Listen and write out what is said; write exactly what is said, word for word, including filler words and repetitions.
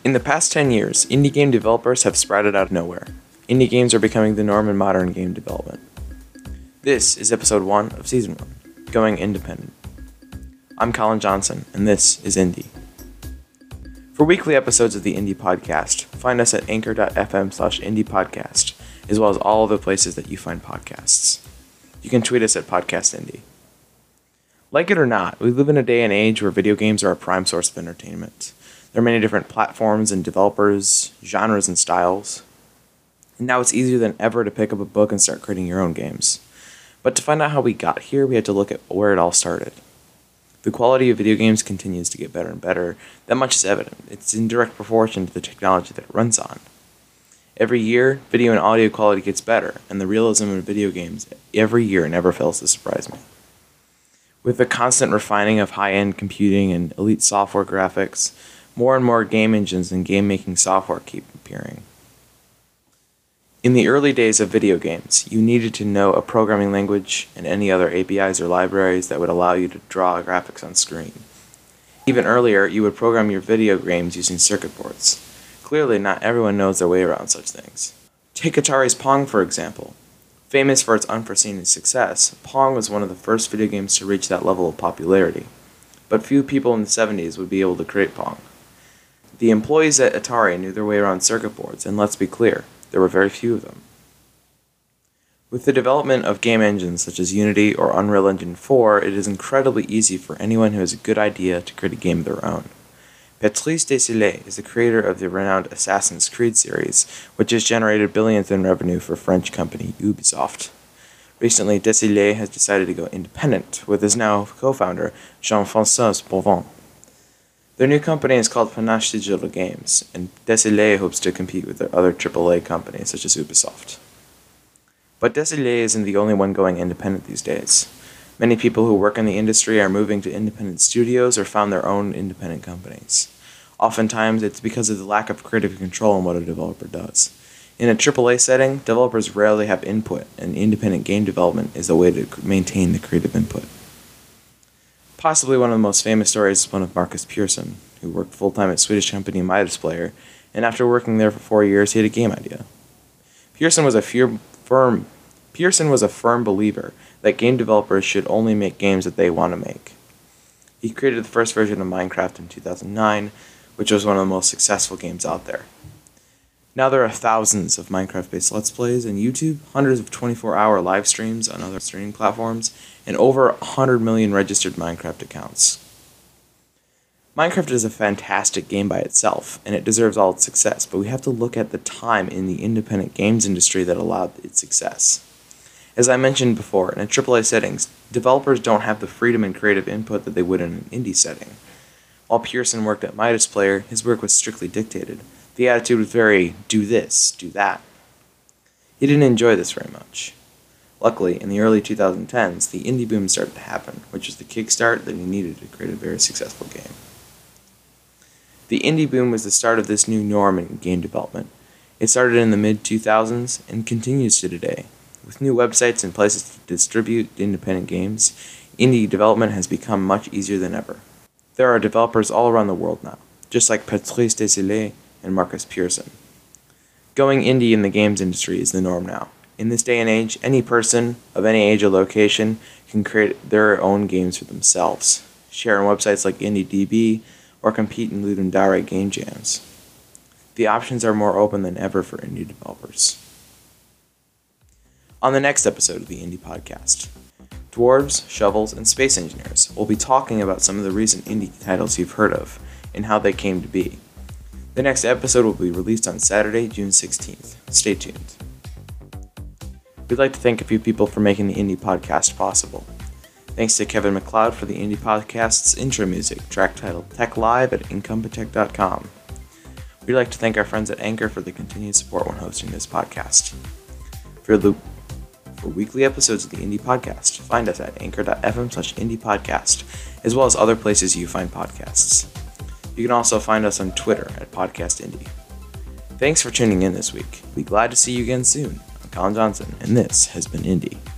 In the past ten years, indie game developers have sprouted out of nowhere. Indie games are becoming the norm in modern game development. This is episode one of season one, Going Independent. I'm Colin Johnson, and this is Indie. For weekly episodes of the Indie Podcast, find us at anchor.fm slash indie podcast, as well as all other places that you find podcasts. You can tweet us at Podcast Indie. Like it or not, we live in a day and age where video games are a prime source of entertainment. There are many different platforms and developers, genres and styles. And now it's easier than ever to pick up a book and start creating your own games. But to find out how we got here, we had to look at where it all started. The quality of video games continues to get better and better. That much is evident. It's in direct proportion to the technology that it runs on. Every year, video and audio quality gets better, and the realism of video games every year never fails to surprise me. With the constant refining of high-end computing and elite software graphics, more and more game engines and game-making software keep appearing. In the early days of video games, you needed to know a programming language and any other A P Is or libraries that would allow you to draw graphics on screen. Even earlier, you would program your video games using circuit boards. Clearly, not everyone knows their way around such things. Take Atari's Pong, for example. Famous for its unforeseen success, Pong was one of the first video games to reach that level of popularity. But few people in the seventies would be able to create Pong. The employees at Atari knew their way around circuit boards, and let's be clear, there were very few of them. With the development of game engines such as Unity or Unreal Engine four, it is incredibly easy for anyone who has a good idea to create a game of their own. Patrice Désilets is the creator of the renowned Assassin's Creed series, which has generated billions in revenue for French company Ubisoft. Recently, Désilets has decided to go independent with his now co-founder, Jean-François Boivin. Their new company is called Panache Digital Games, and Désilets hopes to compete with their other triple A companies such as Ubisoft. But Désilets isn't the only one going independent these days. Many people who work in the industry are moving to independent studios or found their own independent companies. Oftentimes, it's because of the lack of creative control in what a developer does. In a triple A setting, developers rarely have input, and independent game development is a way to maintain the creative input. Possibly one of the most famous stories is one of Marcus Persson, who worked full-time at Swedish company Midas Player, and after working there for four years, he had a game idea. Persson was a fear, firm Persson was a firm believer that game developers should only make games that they want to make. He created the first version of Minecraft in two thousand nine, which was one of the most successful games out there. Now there are thousands of Minecraft-based Let's Plays on YouTube, hundreds of twenty-four hour live streams on other streaming platforms, and over one hundred million registered Minecraft accounts. Minecraft is a fantastic game by itself, and it deserves all its success, but we have to look at the time in the independent games industry that allowed its success. As I mentioned before, in a triple A settings, developers don't have the freedom and creative input that they would in an indie setting. While Persson worked at Midas Player, his work was strictly dictated. The attitude was very, do this, do that. He didn't enjoy this very much. Luckily, in the early twenty tens, the indie boom started to happen, which was the kickstart that he needed to create a very successful game. The indie boom was the start of this new norm in game development. It started in the mid two thousands and continues to today. With new websites and places to distribute independent games, indie development has become much easier than ever. There are developers all around the world now, just like Patrice Désilets and Marcus Persson. Going indie in the games industry is the norm now. In this day and age, any person of any age or location can create their own games for themselves, share on websites like IndieDB, or compete in Ludum game jams. The options are more open than ever for indie developers. On the next episode of the Indie Podcast, Dwarves, Shovels, and Space Engineers will be talking about some of the recent indie titles you've heard of and how they came to be. The next episode will be released on Saturday, June sixteenth. Stay tuned. We'd like to thank a few people for making the Indie Podcast possible. Thanks to Kevin MacLeod for the Indie Podcast's intro music, track titled Tech Live at incompetech dot com. We'd like to thank our friends at Anchor for the continued support when hosting this podcast. For the For weekly episodes of the Indie Podcast, find us at anchor.fm slash indie podcast, as well as other places you find podcasts. You can also find us on Twitter at Podcast Indie. Thanks for tuning in this week. We'll be glad to see you again soon. I'm Colin Johnson, and this has been Indie.